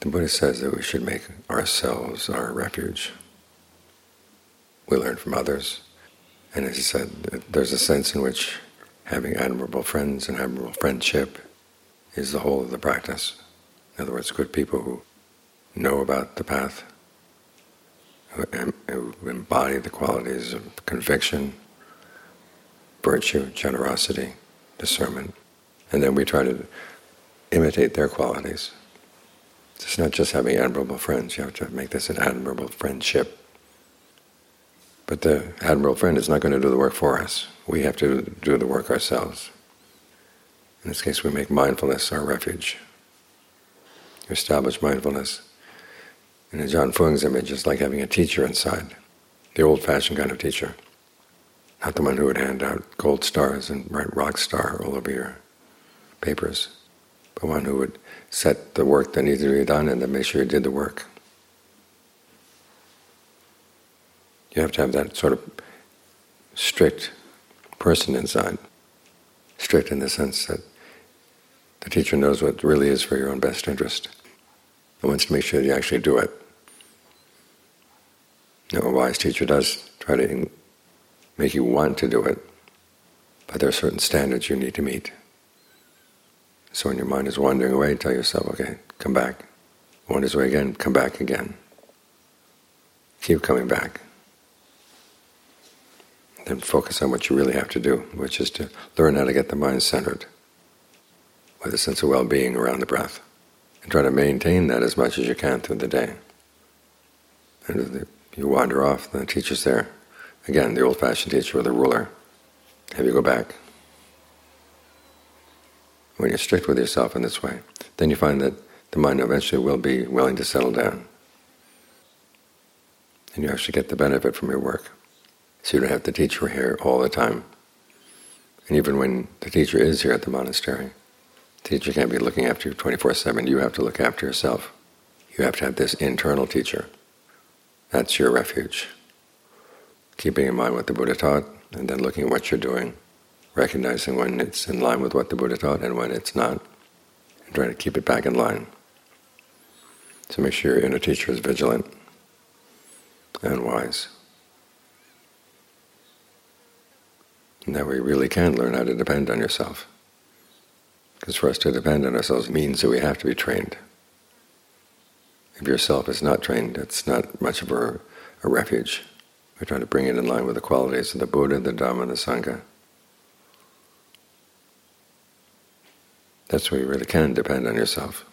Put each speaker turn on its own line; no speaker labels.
The Buddha says that we should make ourselves our refuge. We learn from others. And as he said, there's a sense in which having admirable friends and admirable friendship is the whole of the practice. In other words, good people who know about the path, who embody the qualities of conviction, virtue, generosity, discernment. And then we try to imitate their qualities. It's not just having admirable friends, you have to make this an admirable friendship. But the admirable friend is not going to do the work for us. We have to do the work ourselves. In this case, we make mindfulness our refuge. You establish mindfulness. And in John Fung's image, it's like having a teacher inside, the old-fashioned kind of teacher. Not the one who would hand out gold stars and write rock star all over your papers, but one who would set the work that needed to be done and then make sure you did the work. You have to have that sort of strict person inside. Strict in the sense that the teacher knows what really is for your own best interest and wants to make sure that you actually do it. Now, a wise teacher does try to make you want to do it, but there are certain standards you need to meet. So when your mind is wandering away, tell yourself, okay, come back. Wanders away again, come back again. Keep coming back. Then focus on what you really have to do, which is to learn how to get the mind centered with a sense of well-being around the breath. And try to maintain that as much as you can through the day. And if you wander off, the teacher's there. Again, the old-fashioned teacher with a ruler. Have you go back. When you're strict with yourself in this way, then you find that the mind eventually will be willing to settle down. And you actually get the benefit from your work. So you don't have the teacher here all the time. And even when the teacher is here at the monastery, the teacher can't be looking after you 24/7. You have to look after yourself. You have to have this internal teacher. That's your refuge. Keeping in mind what the Buddha taught, and then looking at what you're doing, recognizing when it's in line with what the Buddha taught and when it's not, and trying to keep it back in line. So make sure your inner teacher is vigilant and wise. And that way you really can learn how to depend on yourself. Because for us to depend on ourselves means that we have to be trained. If yourself is not trained, it's not much of a refuge. We try to bring it in line with the qualities of the Buddha, the Dhamma, and the Sangha. That's where you really can depend on yourself.